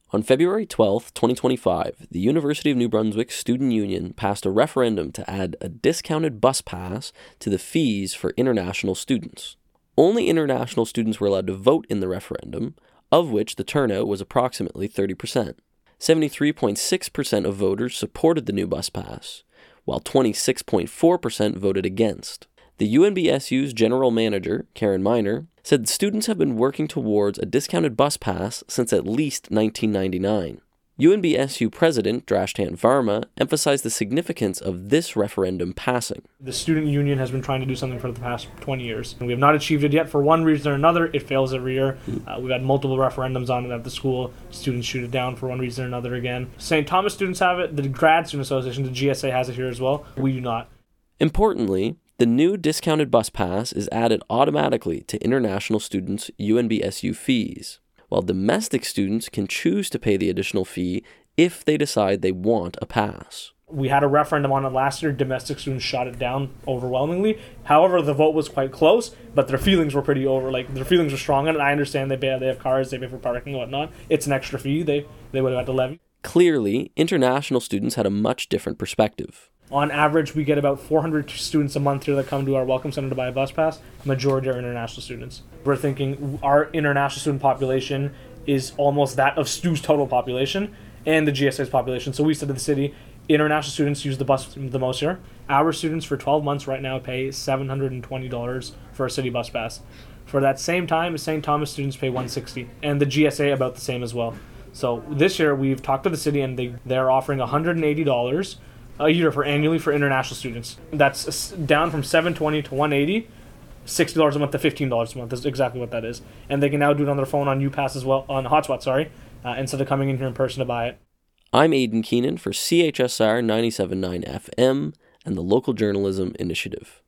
On February 12, 2025, the University of New Brunswick Student Union passed a referendum to add a discounted bus pass to the fees for international students. Only international students were allowed to vote in the referendum, of which the turnout was approximately 30%. 73.6% of voters supported the new bus pass, while 26.4% voted against. The UNBSU's general manager, Karen Miner, said students have been working towards a discounted bus pass since at least 1999. UNBSU President Drashtan Varma emphasized the significance of this referendum passing. The student union has been trying to do something for the past 20 years, and we have not achieved it yet. For one reason or another, it fails every year. We've had multiple referendums on it at the school. Students shoot it down for one reason or another again. St. Thomas students have it. The Grad Student Association, the GSA, has it here as well. We do not. Importantly, the new discounted bus pass is added automatically to international students' UNBSU fees, while domestic students can choose to pay the additional fee if they decide they want a pass. We had a referendum on it last year. Domestic students shot it down overwhelmingly. However, the vote was quite close, but their feelings were their feelings were strong on it. I understand they have cars, they pay for parking and whatnot. It's an extra fee they would have had to levy. Clearly, international students had a much different perspective. On average, we get about 400 students a month here that come to our Welcome Center to buy a bus pass. Majority are international students. We're thinking our international student population is almost that of STU's total population and the GSA's population. So we said to the city, international students use the bus the most here. Our students for 12 months right now pay $720 for a city bus pass. For that same time, St. Thomas students pay $160, and the GSA about the same as well. So this year we've talked to the city and they're offering $180 a year annually for international students. That's down from $720 to $180, $60 a month to $15 a month is exactly what that is. And they can now do it on their phone on UPass as well, on Hotspot, instead of coming in here in person to buy it. I'm Aidan Keenan for CHSR 97.9 FM and the Local Journalism Initiative.